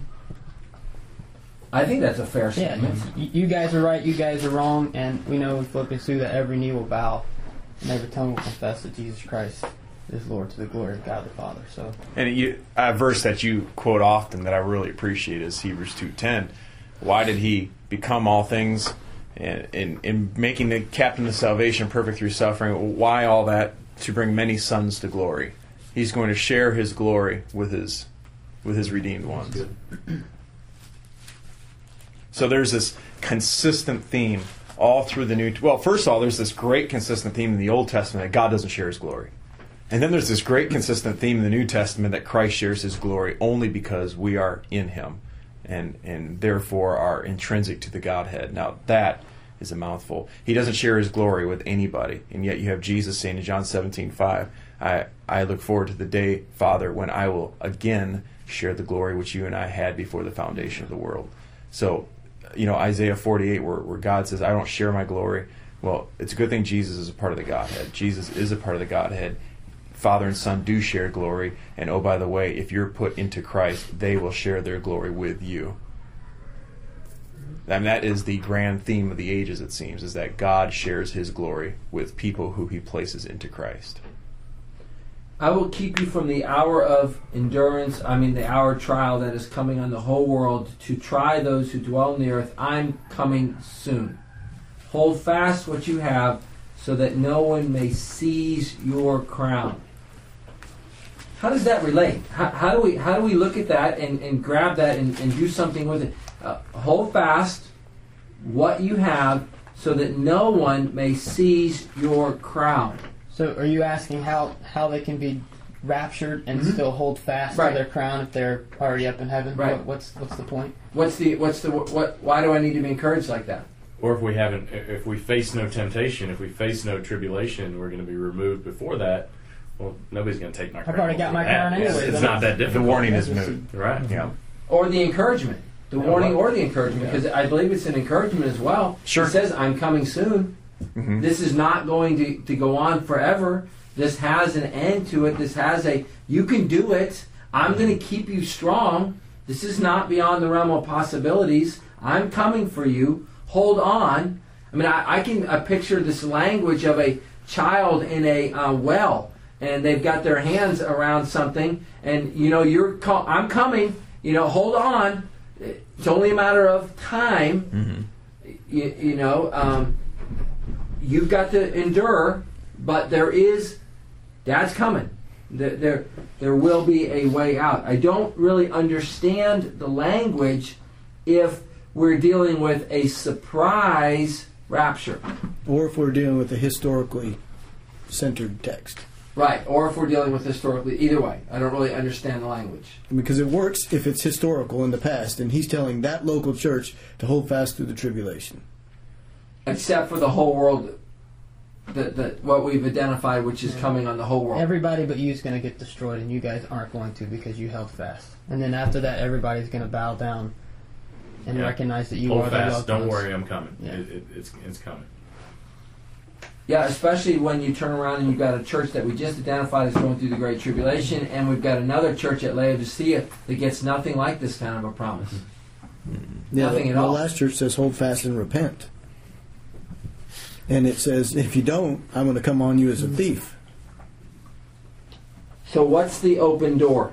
I think that's a fair statement. You guys are right, you guys are wrong, and we know in Philippians 2 that every knee will bow and every tongue will confess that Jesus Christ is Lord, to the glory of God the Father. So, and a verse that you quote often that I really appreciate is Hebrews 2:10. Why did he become all things, in making the captain of salvation perfect through suffering? Why all that? To bring many sons to glory. He's going to share his glory with his redeemed ones. So there's this consistent theme all through the New. Well, first of all, there's this great consistent theme in the Old Testament that God doesn't share his glory. And then there's this great consistent theme in the New Testament that Christ shares his glory only because we are in him and therefore are intrinsic to the Godhead. Now that is a mouthful. He doesn't share his glory with anybody. And yet you have Jesus saying in John 17:5, I look forward to the day, Father, when I will again share the glory which you and I had before the foundation of the world. So, Isaiah 48 where God says, I don't share my glory. Well, it's a good thing Jesus is a part of the Godhead. Jesus is a part of the Godhead. Father and Son do share glory. And oh, by the way, if you're put into Christ, they will share their glory with you. And that is the grand theme of the ages, it seems, is that God shares his glory with people who he places into Christ. I will keep you from the hour of endurance, the hour of trial that is coming on the whole world to try those who dwell on the earth. I'm coming soon. Hold fast what you have so that no one may seize your crown. How does that relate? How do we look at that and grab that and do something with it? Hold fast what you have so that no one may seize your crown. So are you asking how they can be raptured and still hold fast to their crown if they're already up in heaven? Right. What's the point? Why do I need to be encouraged like that? Or if we face no temptation, if we face no tribulation, we're going to be removed before that. Well, nobody's going to take my crown. I've already got my crown anyway. It's not that difficult. The warning is moot. Right. Yeah. Or the encouragement. The warning or the encouragement, because I believe it's an encouragement as well. Sure. It says, I'm coming soon. Mm-hmm. This is not going to go on forever. This has an end to it. This has you can do it. I'm going to keep you strong. This is not beyond the realm of possibilities. I'm coming for you. Hold on. I can picture this language of a child in a well, and they've got their hands around something, and I'm coming. Hold on. It's only a matter of time. Mm-hmm. You've got to endure, but Dad's coming. There will be a way out. I don't really understand the language if we're dealing with a surprise rapture. Or if we're dealing with a historically centered text. Right, or if we're dealing with historically. Either way, I don't really understand the language. Because it works if it's historical in the past, and he's telling that local church to hold fast through the tribulation. Except for the whole world, what we've identified, which is coming on the whole world. Everybody but you is going to get destroyed, and you guys aren't going to because you held fast. And then after that, everybody's going to bow down and recognize that you hold are fast. the loved Don't ones. worry, I'm coming. Yeah. It's coming. Yeah, especially when you turn around and you've got a church that we just identified as going through the Great Tribulation, and we've got another church at Laodicea that gets nothing like this kind of a promise. Nothing at all. The last church says, hold fast and repent. And it says, if you don't, I'm going to come on you as a thief. So what's the open door?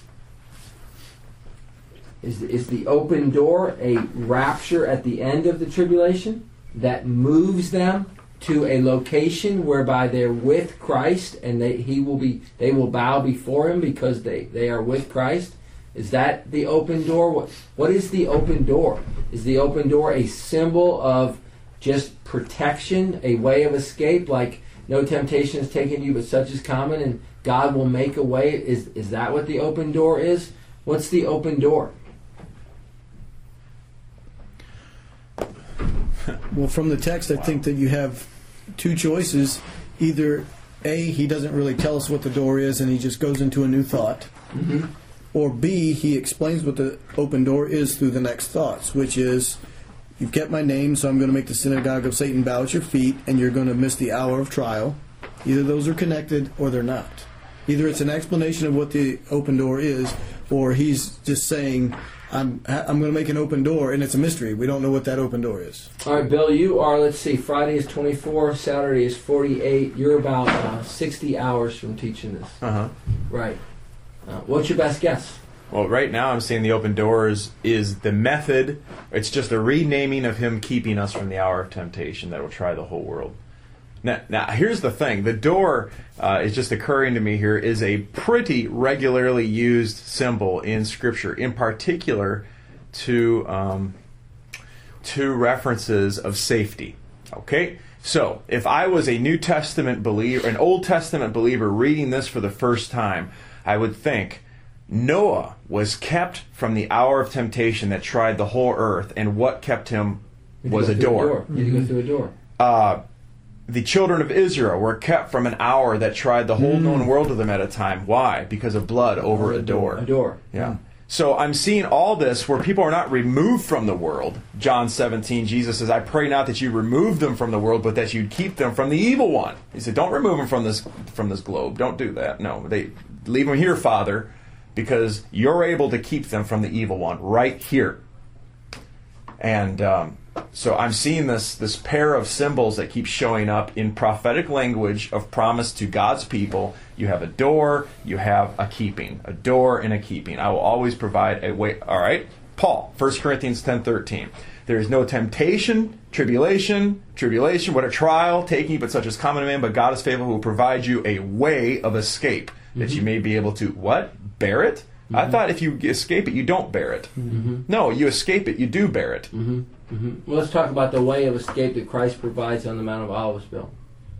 Is the open door a rapture at the end of the tribulation that moves them to a location whereby they're with Christ and they will bow before Him because they are with Christ? Is that the open door? What is the open door? Is the open door a symbol of just protection, a way of escape, like no temptation is taken to you but such is common, and God will make a way? Is that what the open door is? What's the open door? Well, from the text, I think that you have two choices. Either A, he doesn't really tell us what the door is and he just goes into a new thought. Mm-hmm. Or B, he explains what the open door is through the next thoughts, which is, you've kept my name, so I'm going to make the synagogue of Satan bow at your feet, and you're going to miss the hour of trial. Either those are connected or they're not. Either it's an explanation of what the open door is, or he's just saying, I'm going to make an open door, and it's a mystery. We don't know what that open door is. All right, Bill, you are, let's see, Friday is 24, Saturday is 48. You're about 60 hours from teaching this. Uh-huh. Right. What's your best guess? Well, right now I'm seeing the open doors is the method. It's just a renaming of Him keeping us from the hour of temptation that will try the whole world. Now here's the thing. The door is just occurring to me here is a pretty regularly used symbol in Scripture, in particular to references of safety. Okay? So, if I was a New Testament believer, an Old Testament believer reading this for the first time, I would think Noah was kept from the hour of temptation that tried the whole earth, and what kept him was a door. You had to go through a door. The children of Israel were kept from an hour that tried the whole known world to them at a time. Why? Because of blood over a door. A door. Yeah. So I'm seeing all this where people are not removed from the world. John 17, Jesus says, I pray not that you remove them from the world, but that you keep them from the evil one. He said, don't remove them from this globe. Don't do that. No, leave them here, Father, because you're able to keep them from the evil one right here. And so I'm seeing this pair of symbols that keep showing up in prophetic language of promise to God's people. You have a door, you have a keeping. A door and a keeping. I will always provide a way. All right? Paul, 1 Corinthians 10:13. There is no temptation, tribulation, what a trial, taking you, but such as common to man, but God is faithful, who will provide you a way of escape, that you may be able to, what? Bear it? Mm-hmm. I thought if you escape it, you don't bear it. Mm-hmm. No, you escape it, you do bear it. Mm-hmm. Mm-hmm. Well, let's talk about the way of escape that Christ provides on the Mount of Olives, Bill.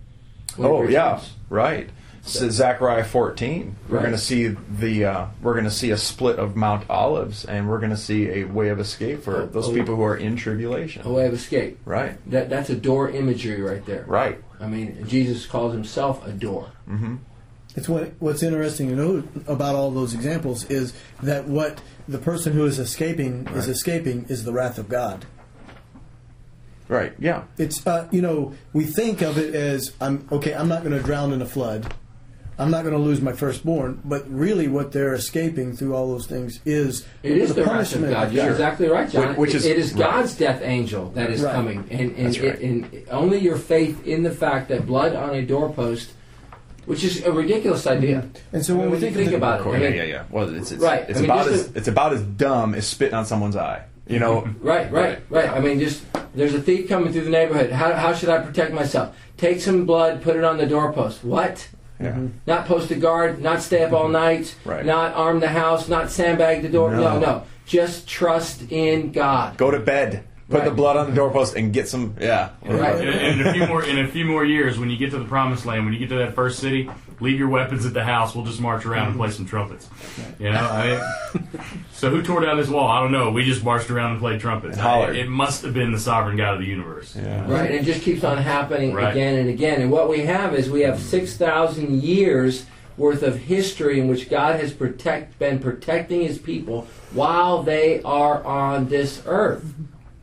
Right. So Zechariah 14. We're going to see a split of Mount Olives, and we're going to see a way of escape for those people who are in tribulation. A way of escape. Right. That's a door imagery right there. Right. I mean, Jesus calls Himself a door. Mm-hmm. It's what's interesting to know about all those examples is that what the person who is escaping is the wrath of God. Right. Yeah. It's we think of it as I'm not going to drown in a flood. I'm not going to lose my firstborn, but really what they're escaping through all those things is the punishment of God. You're exactly right, John. It is God's death angel that is coming. And only your faith in the fact that blood on a doorpost, which is a ridiculous idea. And so when we think about it. Yeah. Well, it's right. It's about as dumb as spitting on someone's eye. You know. Right. I mean, just there's a thief coming through the neighborhood. How should I protect myself? Take some blood, put it on the doorpost. What? Yeah. Mm-hmm. Not post a guard, not stay up all night, not arm the house, not sandbag the door. No. Just trust in God. Go to bed. Put the blood on the doorpost and get some. Yeah. Right. And in a few more years, when you get to the promised land, when you get to that first city, leave your weapons at the house. We'll just march around and play some trumpets. You know. So who tore down this wall? I don't know. We just marched around and played trumpets. It must have been the sovereign God of the universe. Yeah. Right. And it just keeps on happening again and again. And what we have is 6,000 years worth of history in which God has been protecting His people while they are on this earth.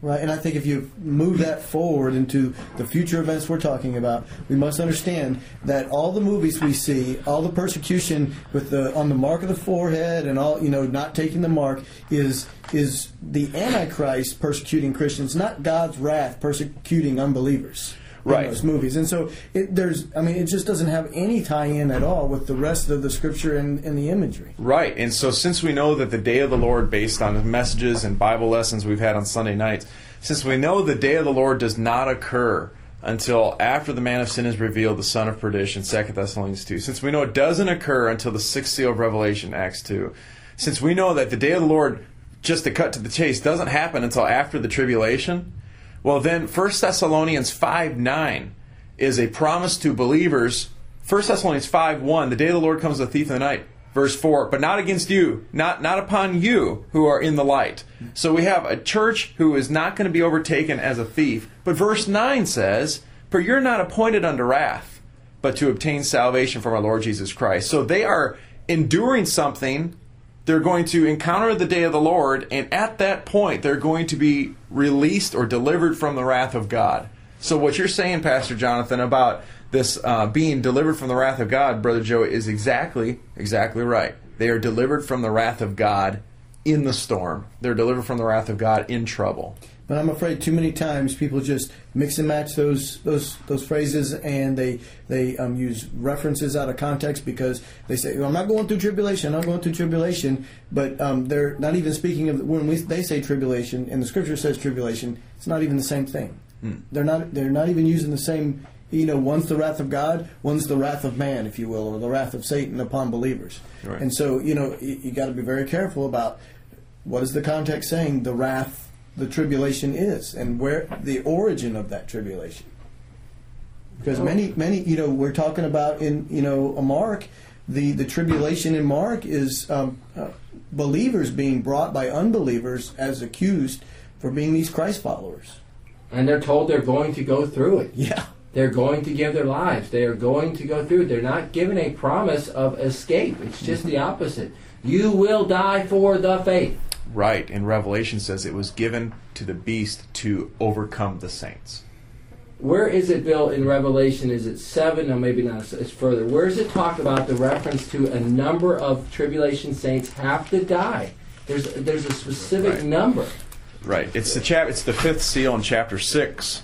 Right, and I think if you move that forward into the future events we're talking about, we must understand that all the movies we see, all the persecution with on the mark of the forehead and all, not taking the mark is the Antichrist persecuting Christians, not God's wrath persecuting unbelievers. Right. In those movies, and so it just doesn't have any tie-in at all with the rest of the scripture and the imagery. Right, and so since we know that the day of the Lord, based on the messages and Bible lessons we've had on Sunday nights, since we know the day of the Lord does not occur until after the man of sin is revealed, the son of perdition, 2 Thessalonians 2, since we know it doesn't occur until the sixth seal of Revelation, Acts 2, since we know that the day of the Lord, just to cut to the chase, doesn't happen until after the tribulation, well, then 1 Thessalonians 5:9 is a promise to believers. 1 Thessalonians 5:1, the day of the Lord comes as a thief in the night. Verse 4, but not against you, not upon you who are in the light. So we have a church who is not going to be overtaken as a thief. But verse 9 says, for you're not appointed unto wrath, but to obtain salvation from our Lord Jesus Christ. So they are enduring something. They're going to encounter the day of the Lord, and at that point, they're going to be released or delivered from the wrath of God. So what you're saying, Pastor Jonathan, about this being delivered from the wrath of God, Brother Joe, is exactly right. They are delivered from the wrath of God in the storm. They're delivered from the wrath of God in trouble. But I'm afraid too many times people just mix and match those phrases, and they use references out of context because they say, well, I'm not going through tribulation, but they're not even speaking of they say tribulation, and the Scripture says tribulation. It's not even the same thing. They're not even using the same. One's the wrath of God, one's the wrath of man, if you will, or the wrath of Satan upon believers. Right. And so you got to be very careful about what is the context saying the wrath. The tribulation is, and where the origin of that tribulation. Because many, we're talking about in, a Mark, the tribulation in Mark is believers being brought by unbelievers as accused for being these Christ followers. And they're told they're going to go through it. Yeah. They're going to give their lives. They are going to go through it. They're not given a promise of escape. It's just the opposite. You will die for the faith. Right, and Revelation says it was given to the beast to overcome the saints. Where is it, Bill, in Revelation? Is it 7? No, maybe not. It's further. Where does it talk about the reference to a number of tribulation saints have to die? There's a specific number. Right. It's the fifth seal in chapter 6.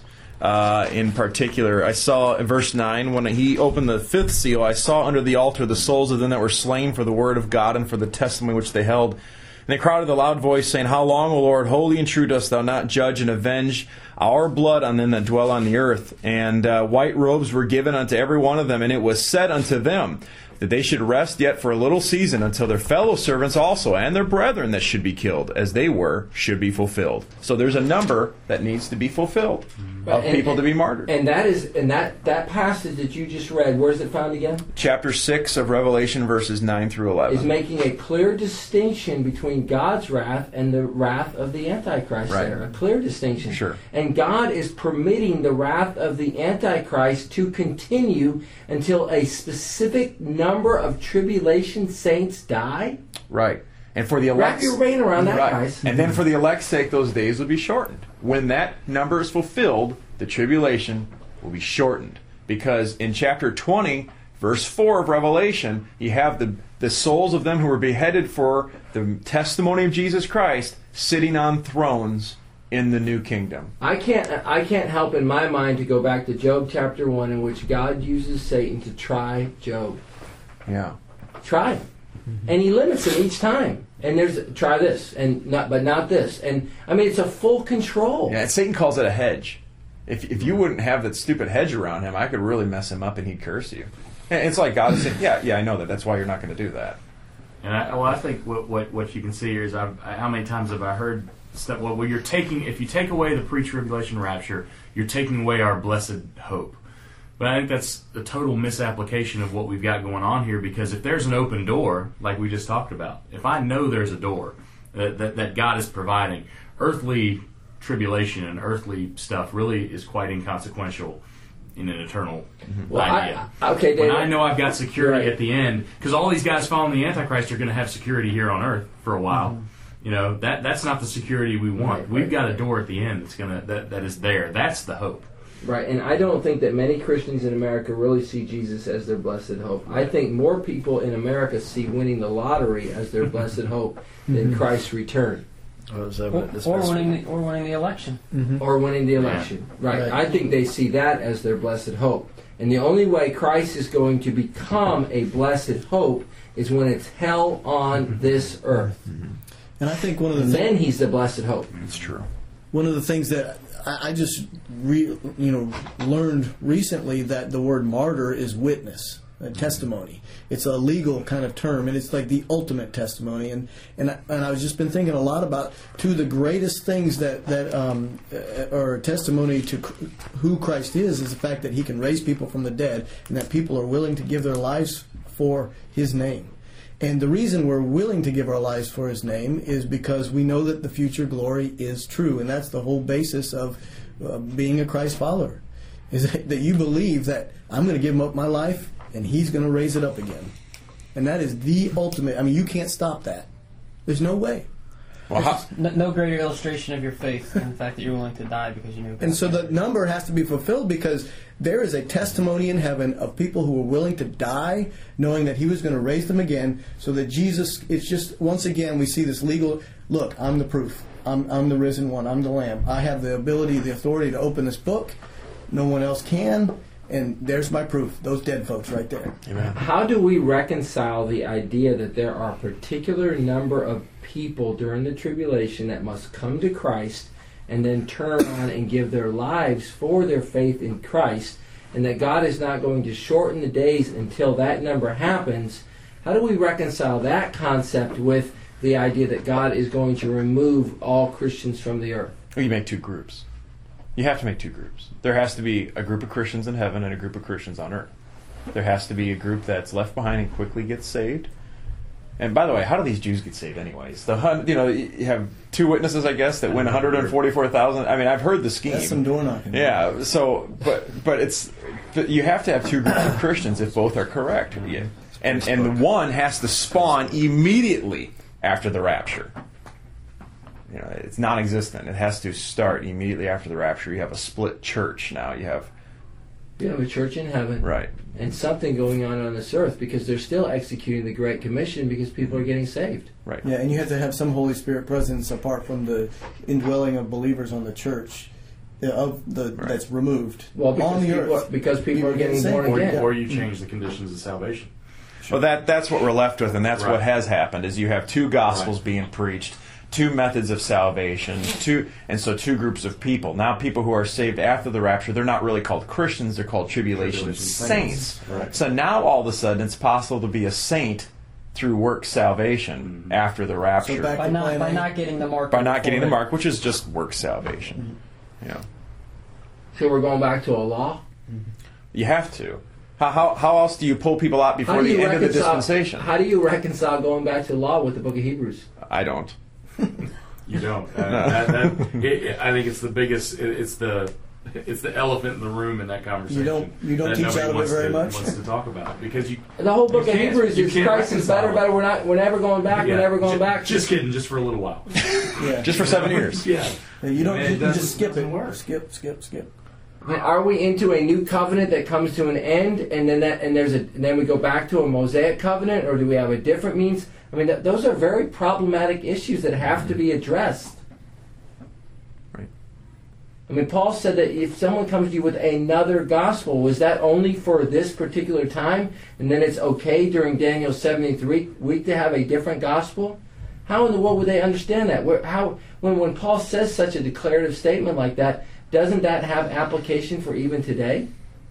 In particular, I saw in verse 9, when he opened the fifth seal, I saw under the altar the souls of them that were slain for the word of God and for the testimony which they held. And they cried with a loud voice, saying, how long, O Lord, holy and true, dost thou not judge and avenge our blood on them that dwell on the earth? And white robes were given unto every one of them, and it was said unto them that they should rest yet for a little season until their fellow servants also and their brethren that should be killed, as they were, should be fulfilled. So there's a number that needs to be fulfilled of people to be martyred. And that passage that you just read, where is it found again? Chapter 6 of Revelation, verses 9 through 11. Is making a clear distinction between God's wrath and the wrath of the Antichrist. Right. There, a clear distinction. Sure. And God is permitting the wrath of the Antichrist to continue until a specific number of tribulation saints die. Right. And for the Wrap elect's your brain around that, guys. And then for the elect's sake, those days will be shortened. When that number is fulfilled, the tribulation will be shortened. Because in chapter 20, verse 4 of Revelation, you have the souls of them who were beheaded for the testimony of Jesus Christ sitting on thrones in the new kingdom. I can't help in my mind to go back to Job chapter 1, in which God uses Satan to try Job. Yeah. Try him. And he limits him each time. And there's try this, but not this. And I mean, it's a full control. Yeah, and Satan calls it a hedge. If you wouldn't have that stupid hedge around him, I could really mess him up and he'd curse you. And it's like God is saying, yeah, I know that. That's why you're not going to do that. And I think what you can see here is how many times have I heard stuff? Well, if you take away the pre-tribulation rapture, you're taking away our blessed hope. But I think that's a total misapplication of what we've got going on here, because if there's an open door, like we just talked about, if I know there's a door that God is providing, earthly tribulation and earthly stuff really is quite inconsequential in an eternal idea. Okay, David. When I know I've got security at the end, because all these guys following the Antichrist are going to have security here on earth for a while. You know, that's not the security we want. We've got a door at the end that is there. That's the hope. Right, and I don't think that many Christians in America really see Jesus as their blessed hope. I think more people in America see winning the lottery as their blessed hope than Christ's return. Or winning the election. Or winning the election. Right. I think they see that as their blessed hope. And the only way Christ is going to become a blessed hope is when it's hell on this earth. And I think one of the then he's the blessed hope. It's true. One of the things that I just learned recently, that the word martyr is witness, testimony. It's a legal kind of term, and it's like the ultimate testimony. And I've just been thinking a lot about two of the greatest things that are a testimony to who Christ is the fact that he can raise people from the dead, and that people are willing to give their lives for his name. And the reason we're willing to give our lives for his name is because we know that the future glory is true. And that's the whole basis of being a Christ follower, is that you believe that I'm going to give up my life and he's going to raise it up again. And that is the ultimate. I mean, you can't stop that. There's no way. Well, no greater illustration of your faith than the fact that you're willing to die because you know God. And so the number has to be fulfilled, because there is a testimony in heaven of people who were willing to die knowing that he was going to raise them again, so that Jesus, it's just, once again, we see this legal, look, I'm the proof. I'm the risen one. I'm the Lamb. I have the ability, the authority to open this book. No one else can. And there's my proof. Those dead folks right there. Amen. How do we reconcile the idea that there are a particular number of people during the tribulation that must come to Christ and then turn around and give their lives for their faith in Christ, and that God is not going to shorten the days until that number happens? How do we reconcile that concept with the idea that God is going to remove all Christians from the earth? Well, you make two groups. You have to make two groups. There has to be a group of Christians in heaven and a group of Christians on earth. There has to be a group that's left behind and quickly gets saved. And by the way, how do these Jews get saved anyways? You have two witnesses, I guess, that win 144,000. I mean, I've heard the scheme. That's some door knocking. Yeah. So, but you have to have two groups of Christians if both are correct. Yeah. And the one has to spawn immediately after the rapture. You know, it's non-existent. It has to start immediately after the rapture. You have a split church now. You have a church in heaven. Right. And something going on this earth, because they're still executing the Great Commission because people are getting saved. Right. Yeah, and you have to have some Holy Spirit presence apart from the indwelling of believers on the church that's removed on the earth. Because people are getting born again. Or you change the conditions of salvation. Well, that's what we're left with, and that's what has happened, is you have two gospels being preached, two methods of salvation, two groups of people. Now, people who are saved after the rapture, they're not really called Christians, they're called tribulation saints. Right. So now, all of a sudden, it's possible to be a saint through work salvation after the rapture. So by not getting the mark. By not getting the mark, which is just work salvation. Yeah. So we're going back to a law? You have to. How else do you pull people out before the end of the dispensation? How do you reconcile going back to law with the book of Hebrews? I don't. You don't. I think it's the biggest. It's the elephant in the room in that conversation. You don't teach out of it very much. Wants to talk about it because the whole book of Hebrews is Christ is better. We're never going back. Yeah, we're never going back. Just kidding. Just for a little while. Yeah. Just for 7 years. Yeah. You don't. You just skip it. Work. Skip. Are we into a new covenant that comes to an end, and then we go back to a Mosaic covenant, or do we have a different means? I mean, those are very problematic issues that have to be addressed. Right. I mean, Paul said that if someone comes to you with another gospel, was that only for this particular time, and then it's okay during Daniel's 70th week to have a different gospel? How in the world would they understand that? When Paul says such a declarative statement like that, doesn't that have application for even today?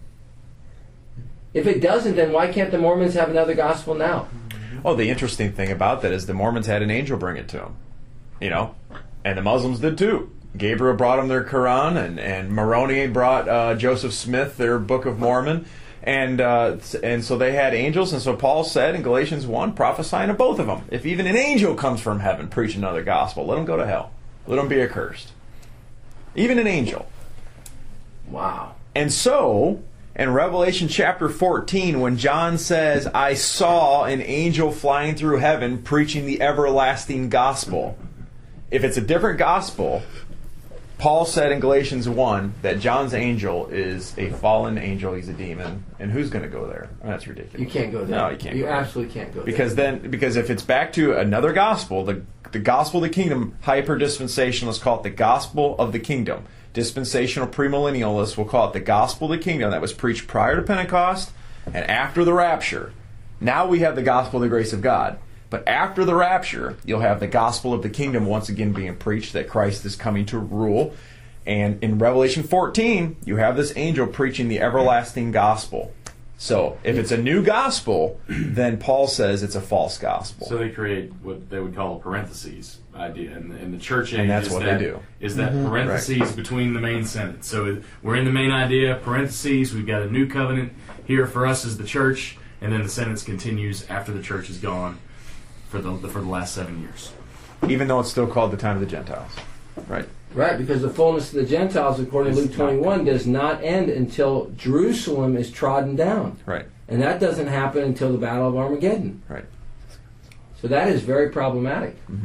If it doesn't, then why can't the Mormons have another gospel now? Oh, the interesting thing about that is the Mormons had an angel bring it to them. And the Muslims did too. Gabriel brought them their Quran, and Moroni brought Joseph Smith their Book of Mormon. And so they had angels, and so Paul said in Galatians 1, prophesying to both of them, if even an angel comes from heaven, preach another gospel, let him go to hell. Let him be accursed. Even an angel. Wow. And so, in Revelation chapter 14, when John says, I saw an angel flying through heaven preaching the everlasting gospel, if it's a different gospel, Paul said in Galatians 1 that John's angel is a fallen angel. He's a demon. And who's going to go there? That's ridiculous. You can't go there. No, you can't. You go there. absolutely can't go Because there. because if it's back to another gospel, the gospel of the kingdom, hyper-dispensationalists call it the gospel of the kingdom. Dispensational premillennialists will call it the gospel of the kingdom that was preached prior to Pentecost and after the rapture. Now we have the gospel of the grace of God. But after the rapture, you'll have the gospel of the kingdom once again being preached, that Christ is coming to rule. And in Revelation 14, you have this angel preaching the everlasting gospel. So if it's a new gospel, then Paul says it's a false gospel. So they create what they would call a parentheses idea in the church age. And that's what they do. Is that parentheses between the main sentence. So we're in the main idea, parentheses, we've got a new covenant here for us as the church, and then the sentence continues after the church is gone for the last 7 years. Even though it's still called the time of the Gentiles. Right? Right, because the fullness of the Gentiles, according to Luke 21, does not end until Jerusalem is trodden down. Right. And that doesn't happen until the Battle of Armageddon. Right. So that is very problematic. Mm-hmm.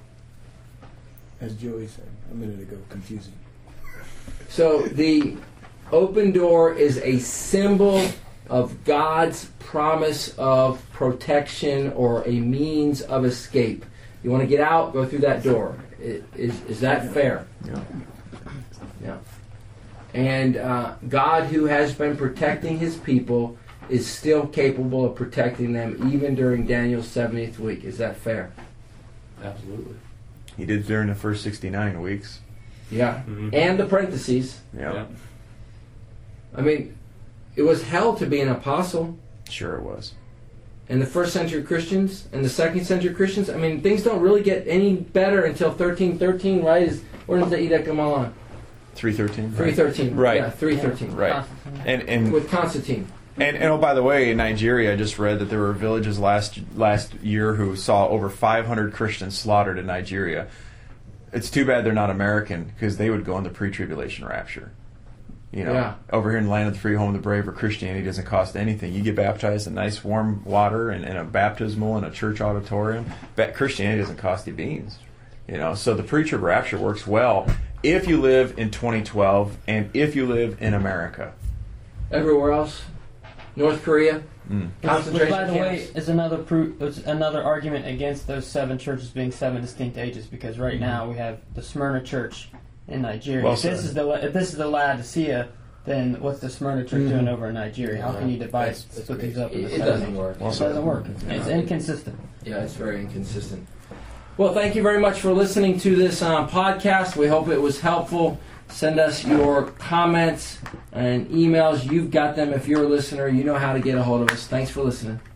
As Joey said a minute ago, confusing. So the open door is a symbol of God's promise of protection or a means of escape. You want to get out, go through that door. Is that fair? Yeah. Yeah. And God, who has been protecting his people, is still capable of protecting them even during Daniel's 70th week. Is that fair? Absolutely. He did during the first 69 weeks. Yeah. Mm-hmm. And the parentheses. Yeah. I mean, it was hell to be an apostle. Sure it was. And the first century Christians and the second century Christians, I mean, things don't really get any better until 1313, right? When does the edict come on? 313. 313. Right. Yeah, 313. Right. And With Constantine. And oh, by the way, in Nigeria, I just read that there were villages last year who saw over 500 Christians slaughtered in Nigeria. It's too bad they're not American, because they would go in the pre-tribulation rapture. You know, Yeah. over here in the land of the free, home of the brave, where Christianity doesn't cost anything. You get baptized in nice warm water and in a baptismal in a church auditorium. Christianity doesn't cost you beans. You know, so the pre-trib rapture works well if you live in 2012 and if you live in America. Everywhere else? North Korea? Mm. Concentration Which, by the way, camps? is another argument against those 7 churches being 7 distinct ages, because right now we have the Smyrna Church in Nigeria. Well if this is the Laodicea, then what's the Smyrna Church doing over in Nigeria? How can you divide, split these up? It doesn't work. It doesn't work. It's inconsistent. Yeah, it's very inconsistent. Well, thank you very much for listening to this podcast. We hope it was helpful. Send us your comments and emails. You've got them. If you're a listener, you know how to get a hold of us. Thanks for listening.